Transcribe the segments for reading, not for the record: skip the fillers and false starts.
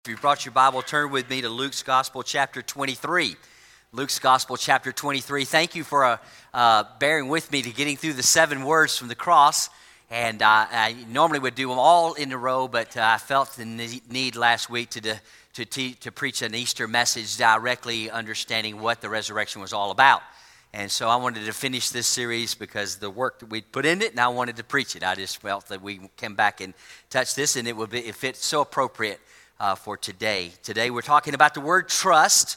If you brought your Bible, turn with me to Luke's Gospel, chapter 23. Luke's Gospel, chapter 23. Thank you for bearing with me to getting through the 7 words from the cross. And I normally would do them all in a row, but I felt the need last week to preach an Easter message directly understanding what the resurrection was all about. And so I wanted to finish this series because the work that we'd put in it, and I wanted to preach it. I just felt that we came back and touched this, and it fits so appropriate for today. Today we're talking about the word trust,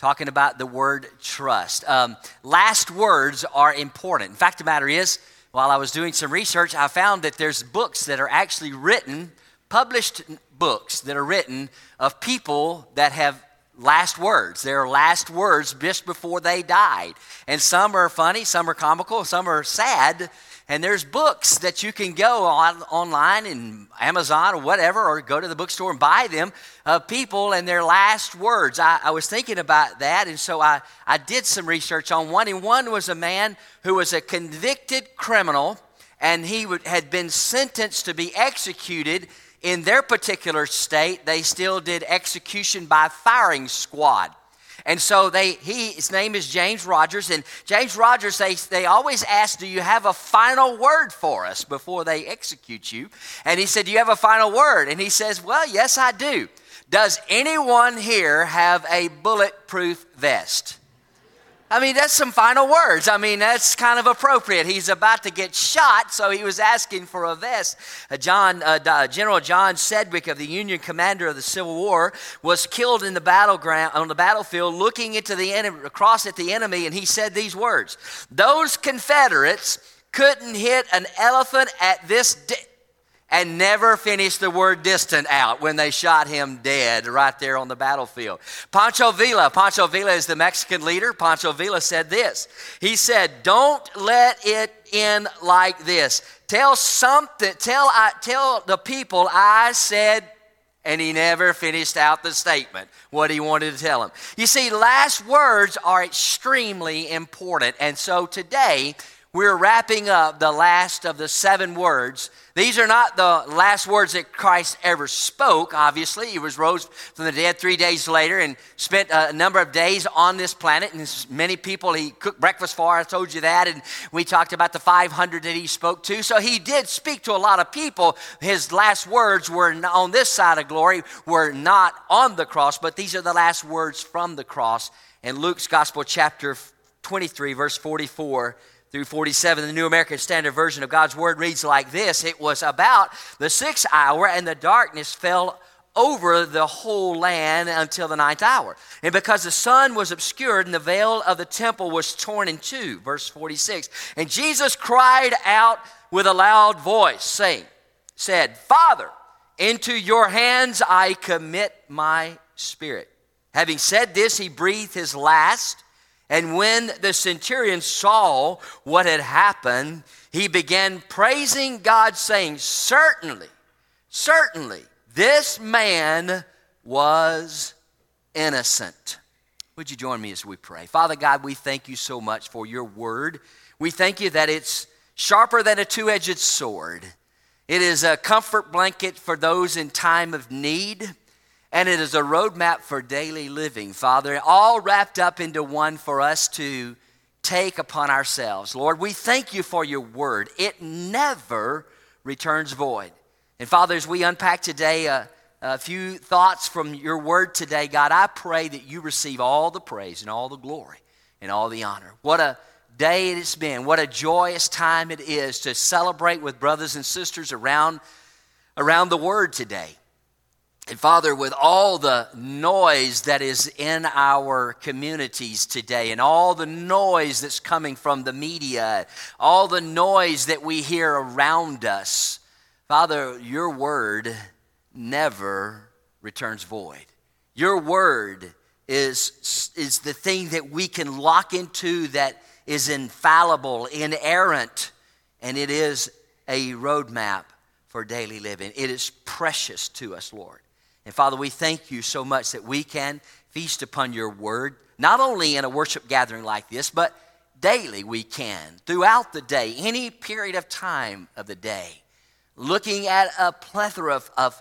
Last words are important. In fact, the matter is, while I was doing some research, I found that there's books that are actually written, published books that are written of people that have last words. Their last words just before they died. And some are funny, some are comical, some are sad. And there's books that you can go online in Amazon or whatever, or go to the bookstore and buy them, of people and their last words. I was thinking about that, and so I did some research on one. And one was a man who was a convicted criminal, and he had been sentenced to be executed. In their particular state, they still did execution by firing squad. And so his name is James Rogers, and James Rogers, they always ask, do you have a final word for us before they execute you? And he said, do you have a final word? And he says, well, yes, I do. Does anyone here have a bulletproof vest? I mean, that's some final words. I mean, that's kind of appropriate. He's about to get shot, so he was asking for a vest. General John Sedgwick, of the Union commander of the Civil War, was killed in the battlefield, looking into the enemy, across at the enemy, and he said these words: "Those Confederates couldn't hit an elephant at this and never finished the word distant out when they shot him dead right there on the battlefield." Pancho Villa is the Mexican leader. Pancho Villa said this. He said, "Don't let it end like this. Tell the people I said," and he never finished out the statement, what he wanted to tell them. You see, last words are extremely important. And so today, we're wrapping up the last of the 7 words. These are not the last words that Christ ever spoke, obviously. He was rose from the dead 3 days later and spent a number of days on this planet. And many people he cooked breakfast for, I told you that. And we talked about the 500 that he spoke to. So he did speak to a lot of people. His last words were on this side of glory, were not on the cross. But these are the last words from the cross. In Luke's Gospel, chapter 23, verse 44 through 47, the New American Standard Version of God's Word reads like this: "It was about the 6th hour, and the darkness fell over the whole land until the 9th hour. And because the sun was obscured, and the veil of the temple was torn in two." Verse 46, "And Jesus cried out with a loud voice, said, Father, into your hands I commit my spirit. Having said this, he breathed his last. And when the centurion saw what had happened, he began praising God, saying, Certainly, this man was innocent." Would you join me as we pray? Father God, we thank you so much for your word. We thank you that it's sharper than a 2-edged sword. It is a comfort blanket for those in time of need. And it is a roadmap for daily living, Father, all wrapped up into one for us to take upon ourselves. Lord, we thank you for your word. It never returns void. And Father, as we unpack today a few thoughts from your word today, God, I pray that you receive all the praise and all the glory and all the honor. What a day it has been. What a joyous time it is to celebrate with brothers and sisters around the word today. And Father, with all the noise that is in our communities today, and all the noise that's coming from the media, all the noise that we hear around us, Father, your word never returns void. Your word is the thing that we can lock into, that is infallible, inerrant, and it is a roadmap for daily living. It is precious to us, Lord. And Father, we thank you so much that we can feast upon your word, not only in a worship gathering like this, but daily we can, throughout the day, any period of time of the day, looking at a plethora of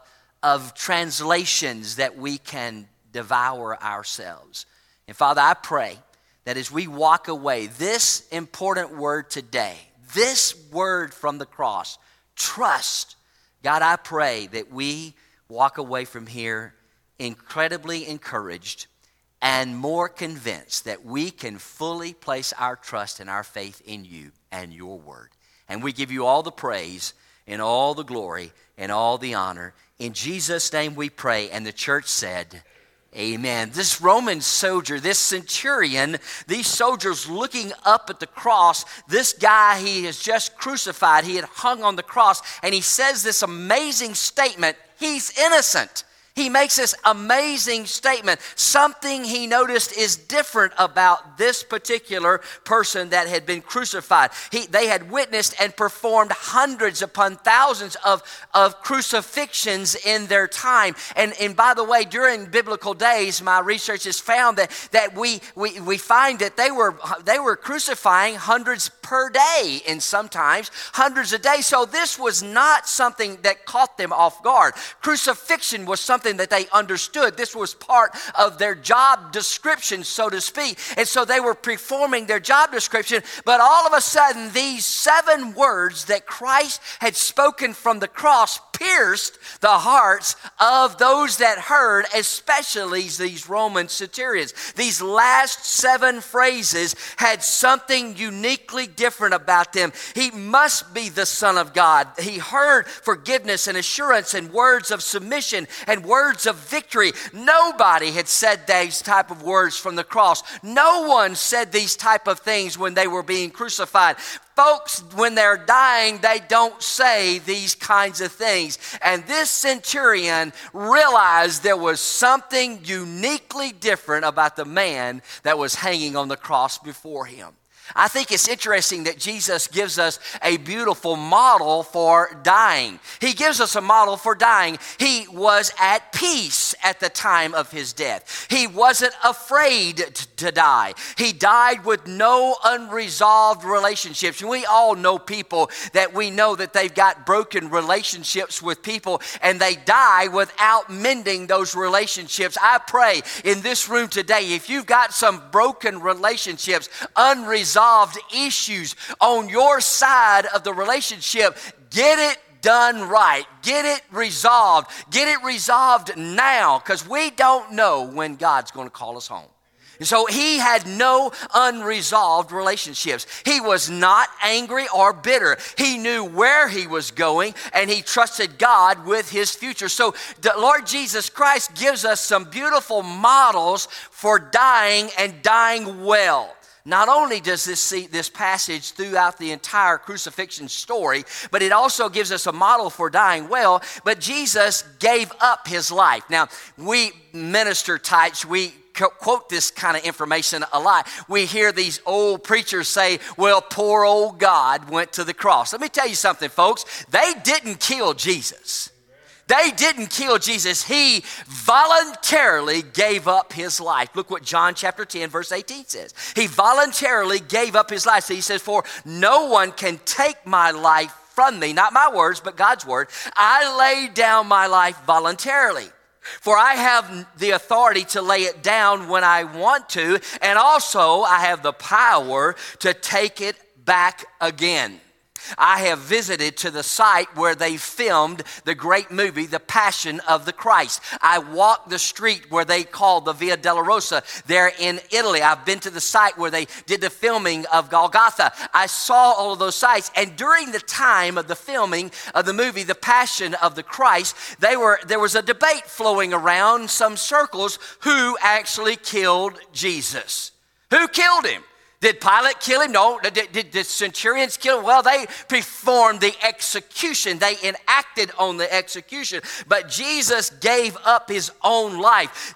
of translations that we can devour ourselves. And Father, I pray that as we walk away, this important word today, this word from the cross, trust, God, I pray that we walk away from here incredibly encouraged and more convinced that we can fully place our trust and our faith in you and your word. And we give you all the praise and all the glory and all the honor. In Jesus' name we pray. And the church said, amen. This Roman soldier, this centurion, these soldiers looking up at the cross, this guy he has just crucified, he had hung on the cross, and he says this amazing statement, he's innocent. He makes this amazing statement. Something he noticed is different about this particular person that had been crucified. They had witnessed and performed hundreds upon thousands of crucifixions in their time. And by the way, during biblical days, my research has found that we find that they were crucifying hundreds per day, and sometimes hundreds a day. So this was not something that caught them off guard. Crucifixion was something that they understood. This was part of their job description, so to speak. And so they were performing their job description, but all of a sudden these 7 words that Christ had spoken from the cross pierced the hearts of those that heard, especially these Roman centurions. These last 7 phrases had something uniquely different about them. He must be the Son of God. He heard forgiveness and assurance and words of submission and words of victory. Nobody had said these type of words from the cross. No one said these type of things when they were being crucified. Folks, when they're dying, they don't say these kinds of things. And this centurion realized there was something uniquely different about the man that was hanging on the cross before him. I think it's interesting that Jesus gives us a beautiful model for dying. He gives us a model for dying. He was at peace at the time of his death. He wasn't afraid to die. He died with no unresolved relationships. And we all know people that we know that they've got broken relationships with people, and they die without mending those relationships. I pray in this room today, if you've got some broken relationships, unresolved issues on your side of the relationship, get it done right. Get it resolved. Get it resolved now, because we don't know when God's going to call us home. And so he had no unresolved relationships. He was not angry or bitter. He knew where he was going, and he trusted God with his future. So the Lord Jesus Christ gives us some beautiful for dying and dying well. Not only does this passage throughout the entire crucifixion story, but it also gives us a model for dying well. But Jesus gave up his life. Now, we minister types, we quote this kind of information a lot. We hear these old preachers say, well, poor old God went to the cross. Let me tell you something, folks. They didn't kill Jesus. They didn't kill Jesus. He voluntarily gave up his life. Look what John chapter 10 verse 18 says. He voluntarily gave up his life. So he says, for no one can take my life from me. Not my words, but God's word. I lay down my life voluntarily. For I have the authority to lay it down when I want to, and also I have the power to take it back again. I have visited to the site where they filmed the great movie, The Passion of the Christ. I walked the street where they call the Via Dolorosa there in Italy. I've been to the site where they did the filming of Golgotha. I saw all of those sites. And during the time of the filming of the movie, The Passion of the Christ, there was a debate flowing around some circles who actually killed Jesus. Who killed him? Did Pilate kill him? No. Did the centurions kill him? Well, they performed the execution. They enacted on the execution. But Jesus gave up his own life.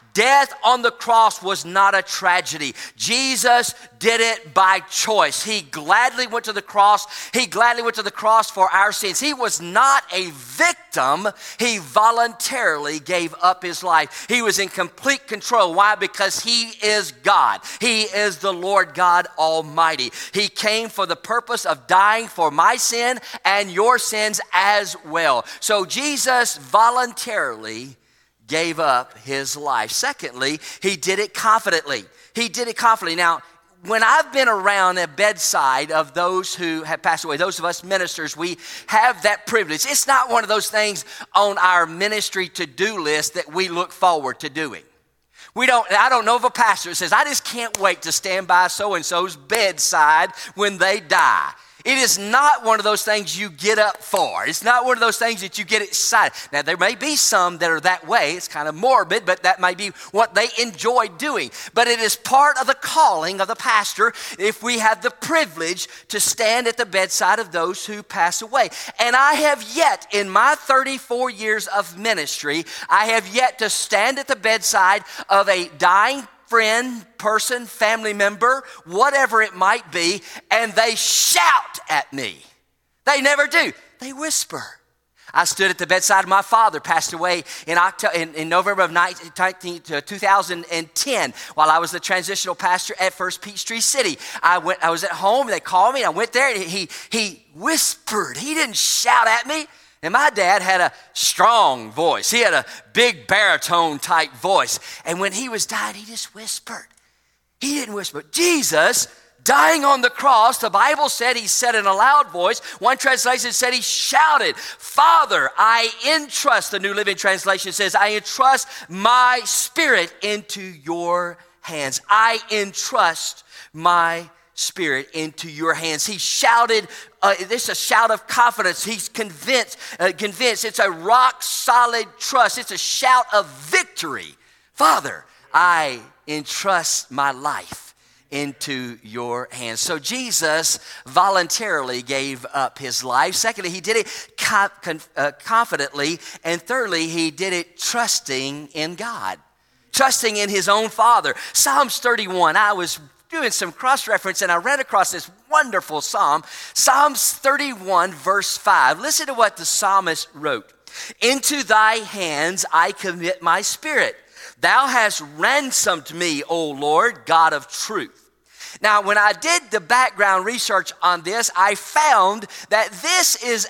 Death on the cross was not a tragedy. Jesus did it by choice. He gladly went to the cross. He gladly went to the cross for our sins. He was not a victim. He voluntarily gave up his life. He was in complete control. Why? Because he is God. He is the Lord God Almighty. He came for the purpose of dying for my sin and your sins as well. So Jesus voluntarily gave up his life. Secondly, he did it confidently. He did it confidently. Now, when I've been around a bedside of those who have passed away, those of us ministers, we have that privilege. It's not one of those things on our ministry to-do list that we look forward to doing. I don't know of a pastor that says, I just can't wait to stand by so-and-so's bedside when they die. It is not one of those things you get up for. It's not one of those things that you get excited. Now, there may be some that are that way. It's kind of morbid, but that may be what they enjoy doing. But it is part of the calling of the pastor if we have the privilege to stand at the bedside of those who pass away. And I have yet, in my 34 years of ministry, I have yet to stand at the bedside of a dying friend, person, family member, whatever it might be, and they shout at me. They never do. They whisper. I stood at the bedside of my father, passed away in November of 2010 while I was the transitional pastor at First Peachtree City. I was at home, they called me, I went there, and he whispered. He didn't shout at me. And my dad had a strong voice. He had a big baritone type voice. And when he was dying, he just whispered. He didn't whisper. Jesus, dying on the cross, the Bible said he said in a loud voice. One translation said he shouted, Father, I entrust, the New Living Translation says, I entrust my spirit into your hands. I entrust my spirit into your hands. He shouted, this is a shout of confidence. He's convinced. It's a rock solid trust. It's a shout of victory. Father, I entrust my life into your hands. So Jesus voluntarily gave up his life. Secondly, he did it confidently. And thirdly, he did it trusting in God, trusting in his own Father. Psalms 31, I was doing some cross-reference, and I ran across this wonderful psalm, Psalms 31, verse 5. Listen to what the psalmist wrote. Into thy hands I commit my spirit. Thou hast ransomed me, O Lord, God of truth. Now, when I did the background research on this, I found that this is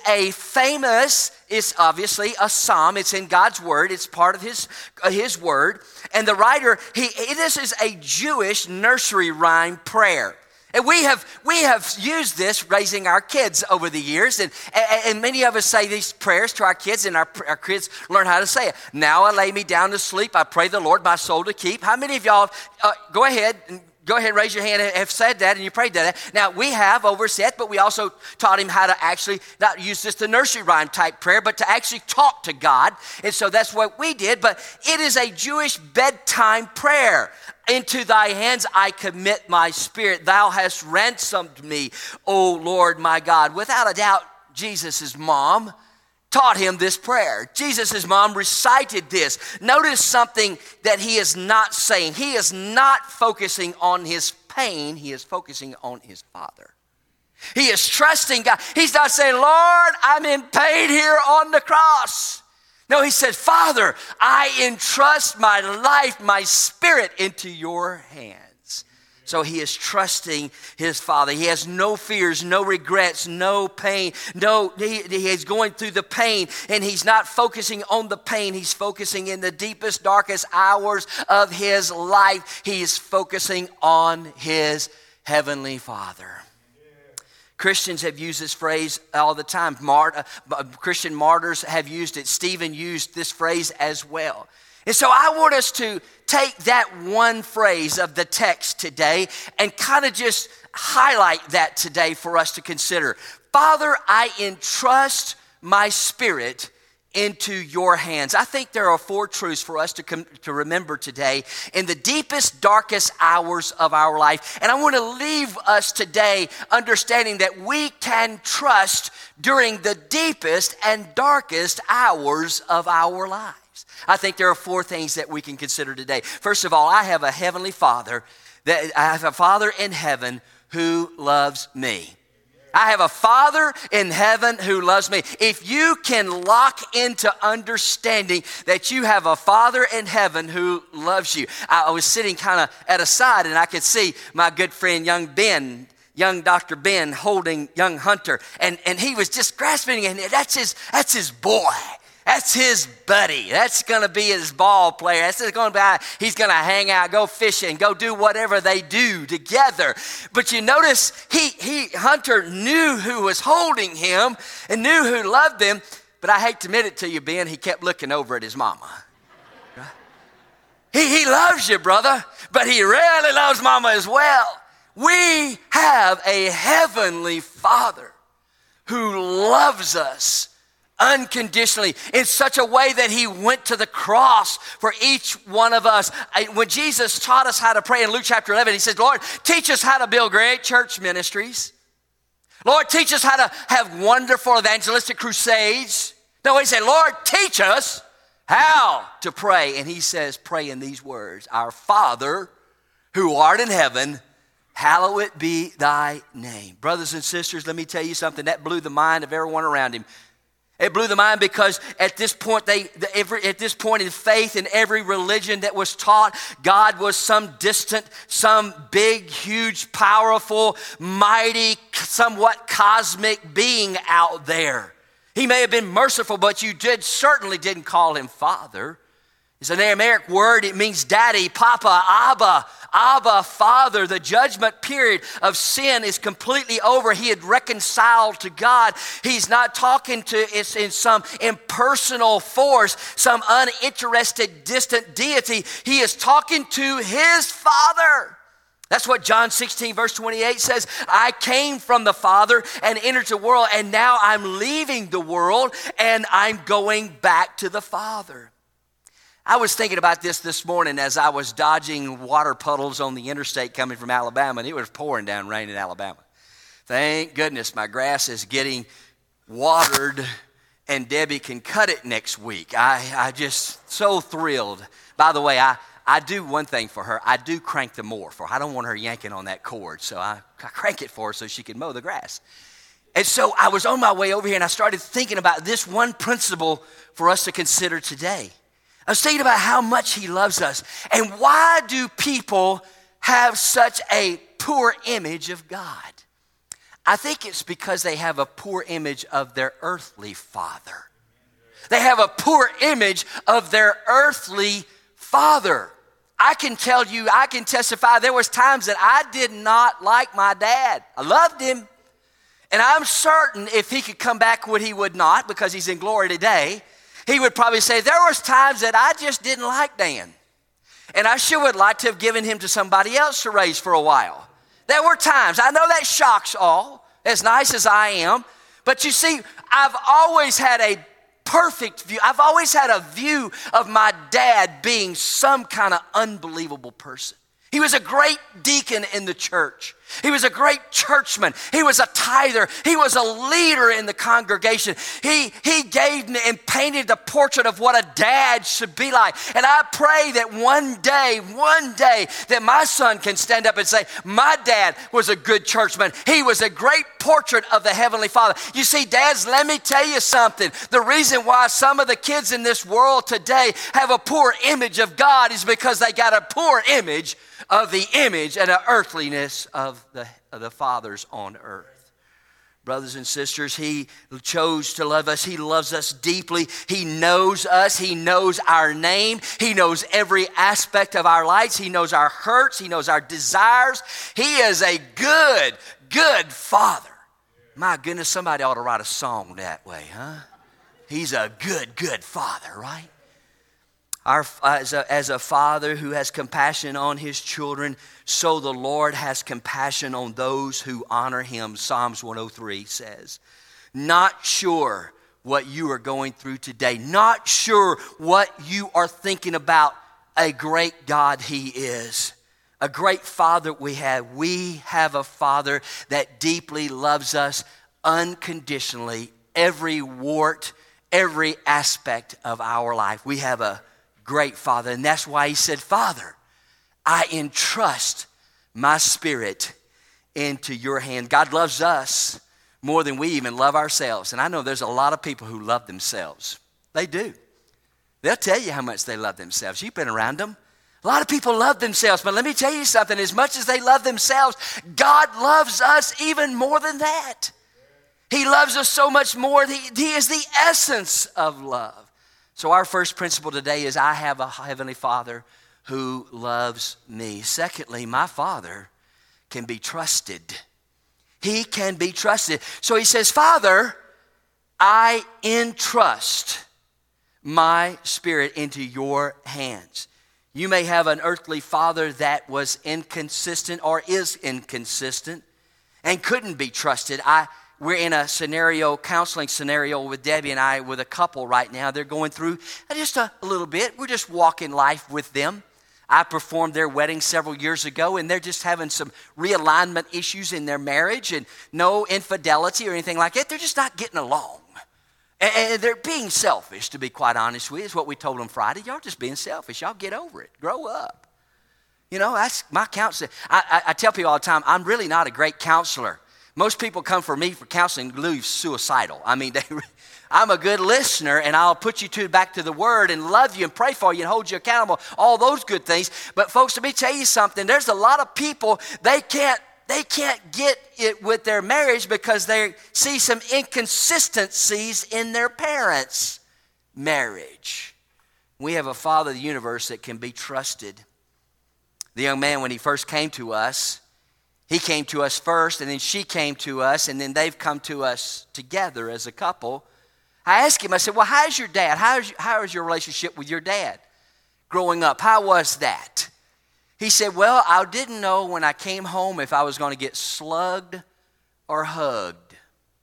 it's obviously a psalm. It's in God's word. It's part of his word. And the writer, this is a Jewish nursery rhyme prayer. And we have used this raising our kids over the years, and many of us say these prayers to our kids, and our kids learn how to say it. Now I lay me down to sleep. I pray the Lord my soul to keep. How many of y'all go ahead and raise your hand, have said that and you prayed that? Now, we have over Seth, but we also taught him how to actually not use just the nursery rhyme type prayer, but to actually talk to God. And so that's what we did. But it is a Jewish bedtime prayer. Into thy hands I commit my spirit. Thou hast ransomed me, O Lord my God. Without a doubt, Jesus' mom taught him this prayer. Jesus' mom recited this. Notice something that he is not saying. He is not focusing on his pain. He is focusing on his Father. He is trusting God. He's not saying, Lord, I'm in pain here on the cross. No, he said, Father, I entrust my life, my spirit into your hands. So he is trusting his Father. He has no fears, no regrets, no pain. He is going through the pain, and he's not focusing on the pain. He's focusing in the deepest, darkest hours of his life. He is focusing on his heavenly Father. Christians have used this phrase all the time. Christian martyrs have used it. Stephen used this phrase as well. And so I want us to take that one phrase of the text today and kind of just highlight that today for us to consider. Father, I entrust my spirit into your hands. I think there are 4 truths for us to remember today in the deepest, darkest hours of our life. And I want to leave us today understanding that we can trust during the deepest and darkest hours of our lives. lives. I think there are 4 things that we can consider today. First of all, I have a heavenly Father. I have a Father in heaven who loves me. I have a Father in heaven who loves me. If you can lock into understanding that you have a Father in heaven who loves you. I was sitting kind of at a side and I could see my good friend young Dr. Ben holding young Hunter. And he was just grasping, and that's his boy. That's his buddy. That's going to be his ball player. That's going to be, he's going to hang out, go fishing, go do whatever they do together. But you notice Hunter knew who was holding him and knew who loved him. But I hate to admit it to you, Ben, he kept looking over at his mama. Right? He loves you, brother, but he really loves mama as well. We have a heavenly Father who loves us unconditionally in such a way that he went to the cross for each one of us. When Jesus taught us how to pray in Luke chapter 11, he said, Lord, teach us how to build great church ministries. Lord, teach us how to have wonderful evangelistic crusades. No, he said, Lord, teach us how to pray. And he says, pray in these words, Our Father who art in heaven, hallowed be thy name. Brothers and sisters, let me tell you something. That blew the mind of everyone around him. It blew the mind because at this point in faith, in every religion that was taught, God was some distant, some big, huge, powerful, mighty, somewhat cosmic being out there. He may have been merciful, but you certainly didn't call him Father. It's an Aramaic word. It means daddy, papa, abba. Abba, Father. The judgment period of sin is completely over. He had reconciled to God. He's not talking to us in some impersonal force, some uninterested, distant deity. He is talking to his Father. That's what John 16 verse 28 says. I came from the Father and entered the world, and now I'm leaving the world and I'm going back to the Father. I was thinking about this morning as I was dodging water puddles on the interstate coming from Alabama, and it was pouring down rain in Alabama. Thank goodness my grass is getting watered and Debbie can cut it next week. I just so thrilled. By the way, I do one thing for her. I do crank the mower for her. I don't want her yanking on that cord, so I crank it for her so she can mow the grass. And so I was on my way over here, and I started thinking about this one principle for us to consider today. I was thinking about how much he loves us. And why do people have such a poor image of God? I think it's because they have a poor image of their earthly father. They have a poor image of their earthly father. I can tell you, I can testify, there was times that I did not like my dad. I loved him. And I'm certain if he could come back, he would not, because he's in glory today. He would probably say, there was times that I just didn't like Dan. And I sure would like to have given him to somebody else to raise for a while. There were times. I know that shocks all, as nice as I am. But you see, I've always had a perfect view. I've always had a view of my dad being some kind of unbelievable person. He was a great deacon in the church. He was a great churchman. He was a tither. He was a leader in the congregation. He gave me and painted the portrait of what a dad should be like. And I pray that one day, that my son can stand up and say, my dad was a good churchman. He was a great portrait of the Heavenly Father. You see, dads, let me tell you something. The reason why some of the kids in this world today have a poor image of God is because they got a poor image of the image and the earthliness of the fathers on earth. Brothers and sisters, he chose to love us. He loves us deeply. He knows us. He knows our name. He knows every aspect of our lives. He knows our hurts. He knows our desires. He is a good, good Father. My goodness, somebody ought to write a song that way, huh? He's a good, good Father, right? As a father who has compassion on his children, so the Lord has compassion on those who honor him. Psalms 103 says, not sure what you are going through today, not sure what you are thinking about, a great God he is. A great Father we have. We have a Father that deeply loves us unconditionally, every wart, every aspect of our life. We have a great Father, and that's why he said, Father, I entrust my spirit into your hand. God loves us more than we even love ourselves. And I know there's a lot of people who love themselves. They do. They'll tell you how much they love themselves. You've been around them. A lot of people love themselves, but let me tell you something. As much as they love themselves, God loves us even more than that. He loves us so much more. He is the essence of love. So our first principle today is I have a heavenly Father who loves me. Secondly, my Father can be trusted. He can be trusted. So he says, Father, I entrust my spirit into your hands. You may have an earthly father that was inconsistent or is inconsistent and couldn't be trusted. We're in a counseling scenario with Debbie and I with a couple right now. They're going through just a little bit. We're just walking life with them. I performed their wedding several years ago, and they're just having some realignment issues in their marriage and no infidelity or anything like that. They're just not getting along. And they're being selfish, to be quite honest with you, is what we told them Friday. Y'all just being selfish. Y'all get over it. Grow up. You know, that's my counselor. I tell people all the time, I'm really not a great counselor. Most people come for me for counseling leave suicidal. I mean, I'm a good listener, and I'll put you back to the Word and love you and pray for you and hold you accountable, all those good things. But folks, let me tell you something. There's a lot of people, they can't get it with their marriage because they see some inconsistencies in their parents' marriage. We have a Father of the universe that can be trusted. The young man, when he first came to us, he came to us first, and then she came to us, and then they've come to us together as a couple. I asked him, I said, well, how's your dad? How is your relationship with your dad growing up? How was that? He said, well, I didn't know when I came home if I was going to get slugged or hugged.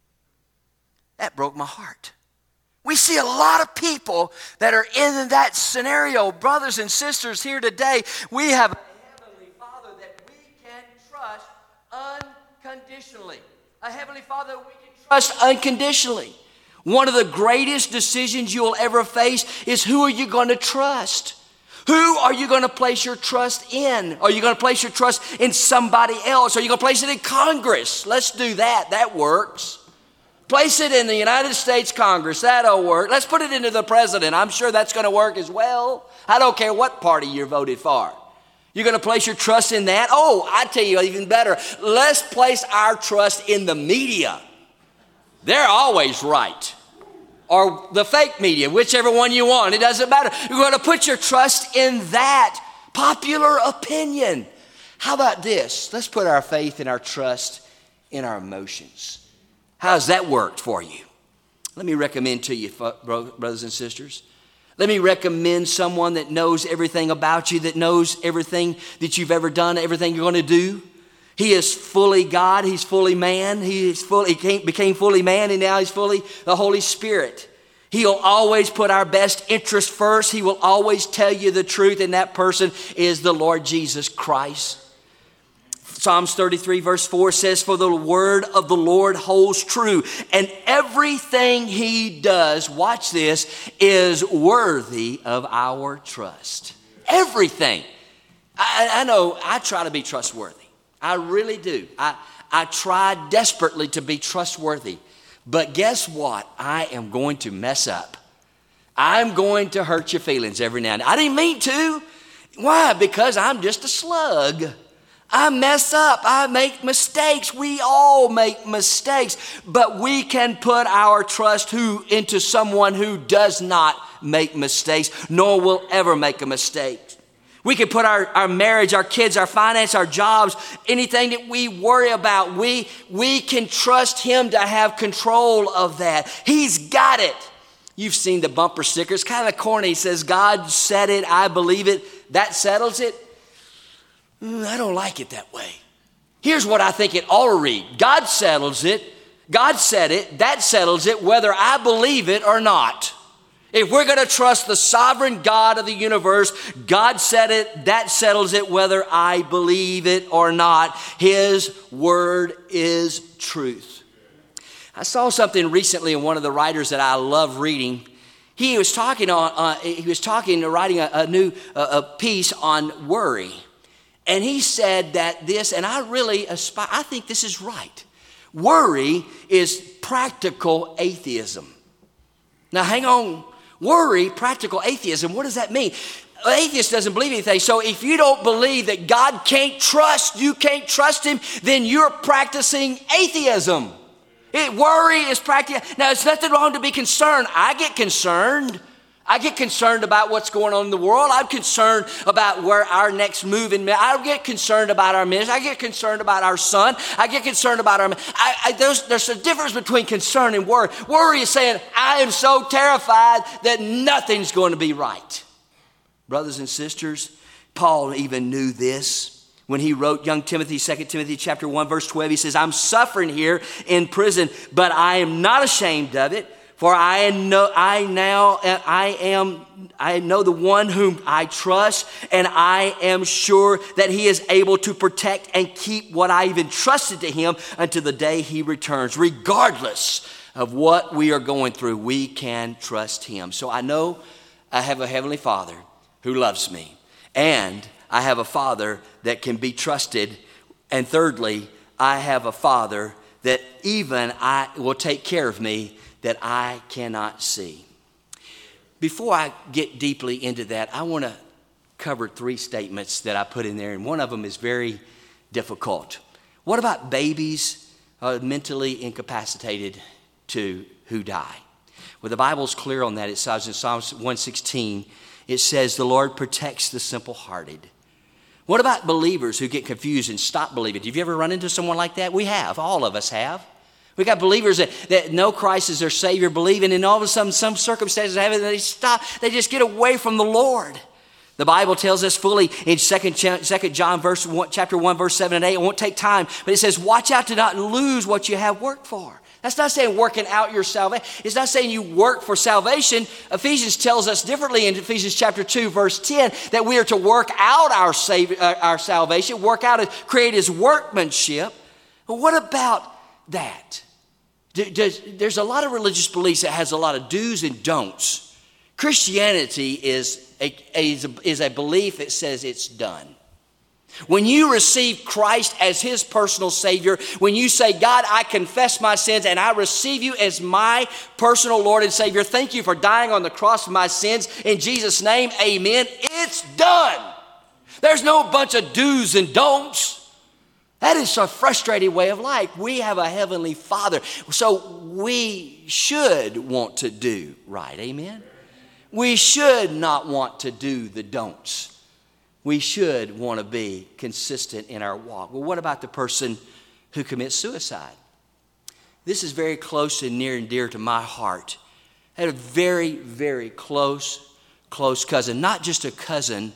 That broke my heart. We see a lot of people that are in that scenario. Brothers and sisters here today, we have a heavenly Father that we can trust unconditionally. A heavenly Father that we can trust unconditionally. One of the greatest decisions you'll ever face is who are you going to trust? Who are you going to place your trust in? Are you going to place your trust in somebody else? Are you going to place it in Congress? Let's do that. That works. Place it in the United States Congress. That'll work. Let's put it into the president. I'm sure that's going to work as well. I don't care what party you're voted for. You're going to place your trust in that? Oh, I tell you even better. Let's place our trust in the media. They're always right. Or the fake media, whichever one you want. It doesn't matter. You're going to put your trust in that popular opinion. How about this? Let's put our faith and our trust in our emotions. How's that worked for you? Let me recommend to you, brothers and sisters. Let me recommend someone that knows everything about you, that knows everything that you've ever done, everything you're going to do. He is fully God. He's fully man. He became fully man, and now he's fully the Holy Spirit. He'll always put our best interest first. He will always tell you the truth, and that person is the Lord Jesus Christ. Psalms 33 verse 4 says, for the word of the Lord holds true, and everything he does, watch this, is worthy of our trust. Everything. I know I try to be trustworthy. I really do. I try desperately to be trustworthy. But guess what? I am going to mess up. I'm going to hurt your feelings every now and then. I didn't mean to. Why? Because I'm just a slug. I mess up. I make mistakes. We all make mistakes. But we can put our trust into someone who does not make mistakes, nor will ever make a mistake. We can put our marriage, our kids, our finance, our jobs, anything that we worry about, we can trust him to have control of that. He's got it. You've seen the bumper stickers, kind of corny. It says, God said it, I believe it. That settles it. I don't like it that way. Here's what I think it ought to read. God settles it. God said it. That settles it whether I believe it or not. If we're going to trust the sovereign God of the universe, God said it, that settles it whether I believe it or not. His word is truth. I saw something recently in one of the writers that I love reading. He was writing a new piece on worry. And he said that this, and I think this is right. Worry is practical atheism. Now hang on. Worry, practical atheism, what does that mean? An atheist doesn't believe anything. So if you don't believe that God can't trust, you can't trust him, then you're practicing atheism. Worry is practical. Now, it's nothing wrong to be concerned. I get concerned. I get concerned about what's going on in the world. I'm concerned about where our next move in. I get concerned about our ministry. I get concerned about our son. I get concerned about our. There's a difference between concern and worry. Worry is saying, I am so terrified that nothing's going to be right. Brothers and sisters, Paul even knew this. When he wrote young Timothy, 2 Timothy chapter 1, verse 12, he says, I'm suffering here in prison, but I am not ashamed of it, for I know the one whom I trust, and I am sure that he is able to protect and keep what I even trusted to him until the day he returns. Regardless of what we are going through, we can trust him. So I know I have a heavenly Father who loves me, and I have a Father that can be trusted. And thirdly, I have a Father that even I will take care of me that I cannot see. Before I get deeply into that, I want to cover 3 statements that I put in there, and one of them is very difficult. What about babies mentally incapacitated who die? Well, the Bible's clear on that. It says in Psalms 116, it says the Lord protects the simple-hearted. What about believers who get confused and stop believing? Have you ever run into someone like that? We have. All of us have. We got believers that know Christ as their Savior, believing, and all of a sudden, some circumstances happen, and they stop. They just get away from the Lord. The Bible tells us fully in 2 John chapter 1, verse 7 and 8. It won't take time, but it says, watch out to not lose what you have worked for. That's not saying working out your salvation. It's not saying you work for salvation. Ephesians tells us differently in Ephesians chapter 2, verse 10, that we are to work out our salvation, work out and create his workmanship. But what about that? There's a lot of religious beliefs that has a lot of do's and don'ts. Christianity is a belief that says it's done. When you receive Christ as his personal Savior, when you say, God, I confess my sins and I receive you as my personal Lord and Savior, thank you for dying on the cross for my sins. In Jesus' name, amen. It's done. There's no bunch of do's and don'ts. That is a frustrating way of life. We have a heavenly Father, so we should want to do right, amen? We should not want to do the don'ts. We should want to be consistent in our walk. Well, what about the person who commits suicide? This is very close and near and dear to my heart. I had a very, very close cousin. Not just a cousin,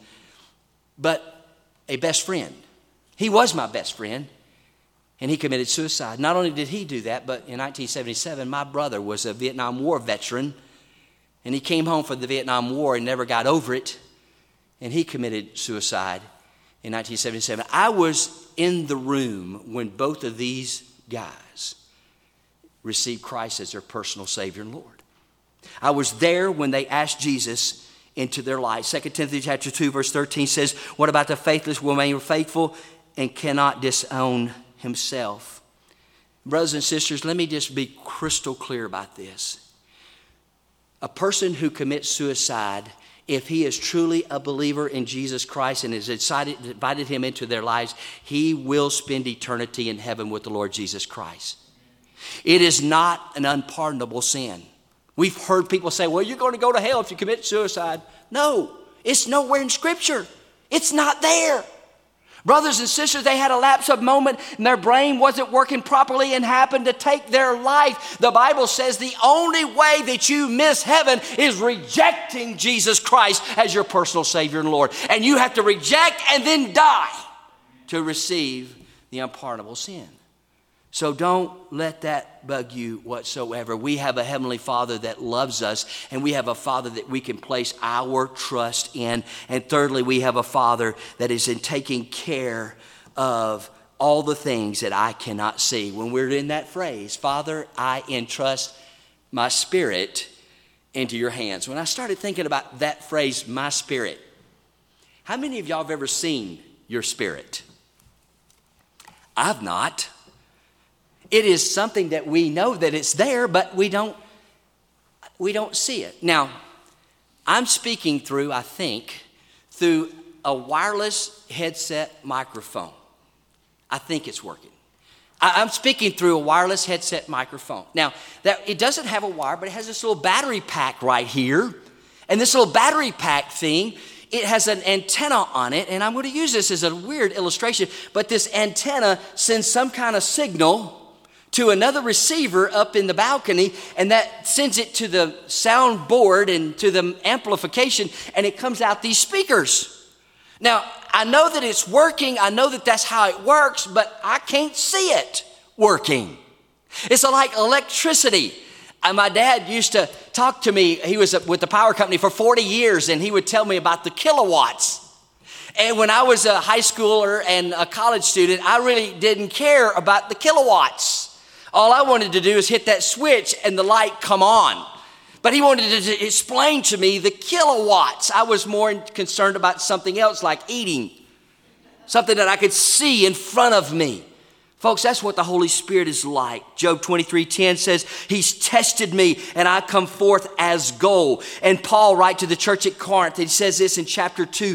but a best friend. He was my best friend, and he committed suicide. Not only did he do that, but in 1977, my brother was a Vietnam War veteran, and he came home from the Vietnam War and never got over it. And he committed suicide in 1977. I was in the room when both of these guys received Christ as their personal Savior and Lord. I was there when they asked Jesus into their life. 2 Timothy chapter 2, verse 13 says, what about the faithless will remain faithful and cannot disown himself? Brothers and sisters, let me just be crystal clear about this. A person who commits suicide, if he is truly a believer in Jesus Christ and has invited him into their lives, he will spend eternity in heaven with the Lord Jesus Christ. It is not an unpardonable sin. We've heard people say, well, you're going to go to hell if you commit suicide. No, it's nowhere in Scripture. It's not there. Brothers and sisters, they had a lapse of moment and their brain wasn't working properly and happened to take their life. The Bible says the only way that you miss heaven is rejecting Jesus Christ as your personal Savior and Lord. And you have to reject and then die to receive the unpardonable sin. So don't let that bug you whatsoever. We have a heavenly Father that loves us, and we have a Father that we can place our trust in. And thirdly, we have a Father that is in taking care of all the things that I cannot see. When we're in that phrase, Father, I entrust my spirit into your hands. When I started thinking about that phrase, my spirit, how many of y'all have ever seen your spirit? I've not. It is something that we know that it's there, but we don't see it. Now, I'm speaking through a wireless headset microphone. I think it's working. I'm speaking through a wireless headset microphone. Now, it doesn't have a wire, but it has this little battery pack right here. And this little battery pack thing, it has an antenna on it. And I'm going to use this as a weird illustration. But this antenna sends some kind of signal to another receiver up in the balcony. And that sends it to the sound board and to the amplification. And it comes out these speakers. Now, I know that it's working. I know that that's how it works, but I can't see it working. It's like electricity. My dad used to talk to me. He was with the power company for 40 years, and he would tell me about the kilowatts. And when I was a high schooler and a college student, I really didn't care about the kilowatts. All I wanted to do is hit that switch and the light come on. But he wanted to explain to me the kilowatts. I was more concerned about something else like eating, something that I could see in front of me. Folks, that's what the Holy Spirit is like. Job 23:10 says, he's tested me and I come forth as gold. And Paul writes to the church at Corinth, he says this in chapter 2,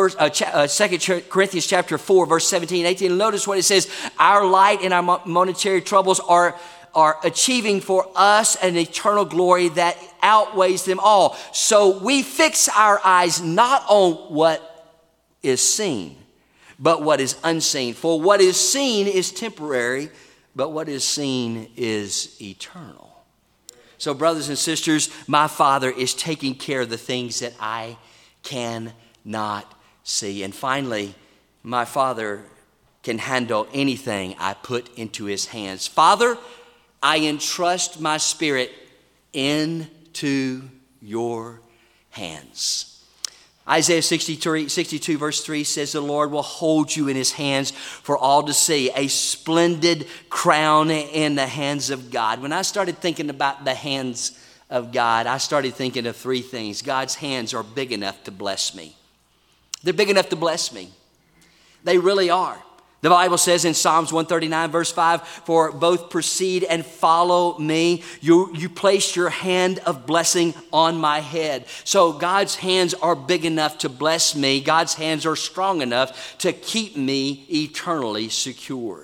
2 Corinthians chapter 4, verse 17 and 18. And notice what it says, our light and our momentary troubles are achieving for us an eternal glory that outweighs them all. So we fix our eyes not on what is seen, but what is unseen. For what is seen is temporary, but what is seen is eternal. So brothers and sisters, my Father is taking care of the things that I cannot see. And finally, my Father can handle anything I put into his hands. Father, I entrust my spirit into your hands. Isaiah 62 verse 3 says, the Lord will hold you in his hands for all to see, a splendid crown in the hands of God. When I started thinking about the hands of God, I started thinking of three things. God's hands are big enough to bless me. They're big enough to bless me. They really are. The Bible says in Psalms 139 verse 5, for both proceed and follow me. You place your hand of blessing on my head. So God's hands are big enough to bless me. God's hands are strong enough to keep me eternally secured.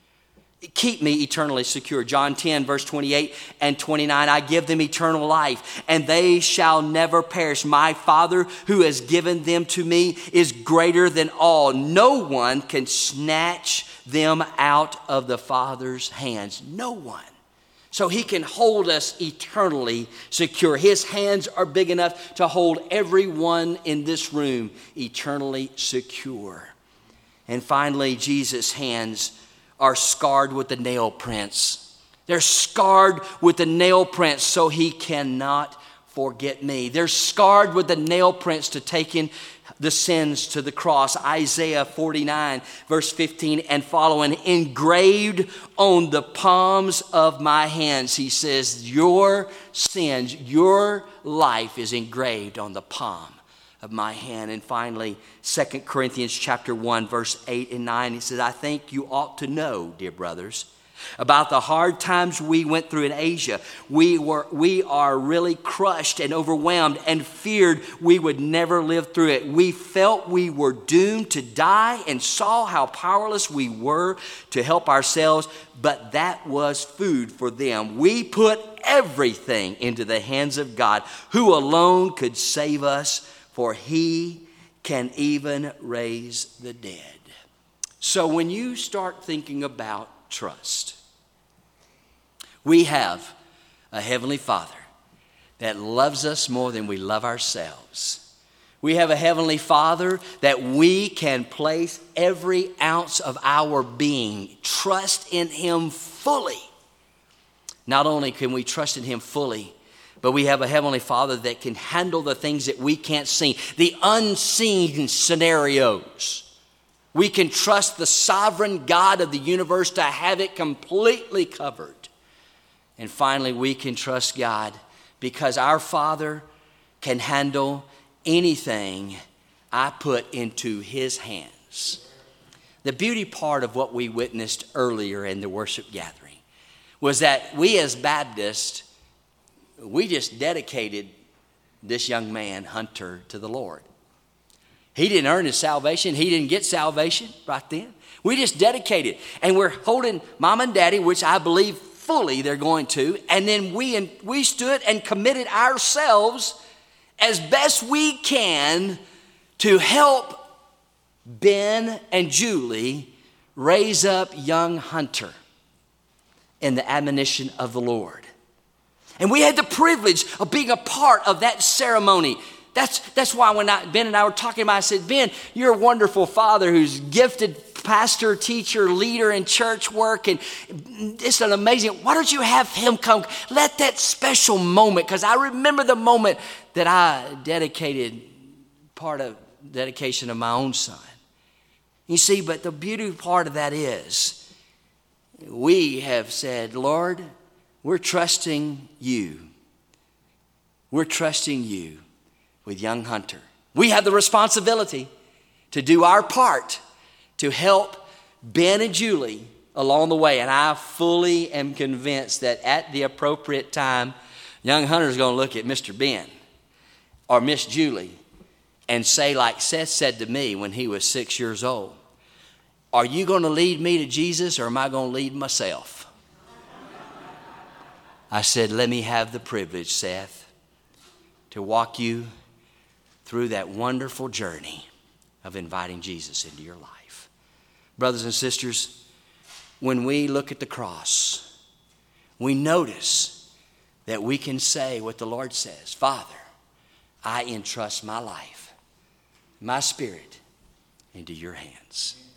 Keep me eternally secure. John 10 verse 28 and 29, I give them eternal life and they shall never perish. My Father who has given them to me is greater than all. No one can snatch them out of the Father's hands. No one. So he can hold us eternally secure. His hands are big enough to hold everyone in this room eternally secure. And finally, Jesus' hands are scarred with the nail prints. They're scarred with the nail prints so he cannot forget me. They're scarred with the nail prints to taking the sins to the cross. Isaiah 49 verse 15 and following, engraved on the palms of my hands. He says, your sins, your life is engraved on the palm of my hand. And finally, 2 Corinthians chapter 1, verse 8 and 9, he says, I think you ought to know, dear brothers, about the hard times we went through in Asia. We are really crushed and overwhelmed and feared we would never live through it. We felt we were doomed to die and saw how powerless we were to help ourselves, but that was food for them. We put everything into the hands of God, who alone could save us, for he can even raise the dead. So when you start thinking about trust, we have a Heavenly Father that loves us more than we love ourselves. We have a Heavenly Father that we can place every ounce of our being, trust in him fully. Not only can we trust in him fully, but we have a Heavenly Father that can handle the things that we can't see, the unseen scenarios. We can trust the sovereign God of the universe to have it completely covered. And finally, we can trust God because our Father can handle anything I put into His hands. The beauty part of what we witnessed earlier in the worship gathering was that we as Baptists, we just dedicated this young man, Hunter, to the Lord. He didn't earn his salvation. He didn't get salvation right then. We just dedicated. And we're holding Mom and Daddy, which I believe fully they're going to. And then we stood and committed ourselves as best we can to help Ben and Julie raise up young Hunter in the admonition of the Lord. And we had the privilege of being a part of that ceremony. That's why when Ben and I were talking about it, I said, Ben, you're a wonderful father who's gifted pastor, teacher, leader in church work, and it's an amazing, why don't you have him come? Let that special moment, because I remember the moment that I dedicated part of dedication of my own son. You see, but the beauty part of that is we have said, Lord, we're trusting you. We're trusting you with young Hunter. We have the responsibility to do our part to help Ben and Julie along the way. And I fully am convinced that at the appropriate time, young Hunter's going to look at Mr. Ben or Miss Julie and say, like Seth said to me when he was 6 years old, are you going to lead me to Jesus or am I going to lead myself? I said, let me have the privilege, Seth, to walk you through that wonderful journey of inviting Jesus into your life. Brothers and sisters, when we look at the cross, we notice that we can say what the Lord says, Father, I entrust my life, my spirit into your hands.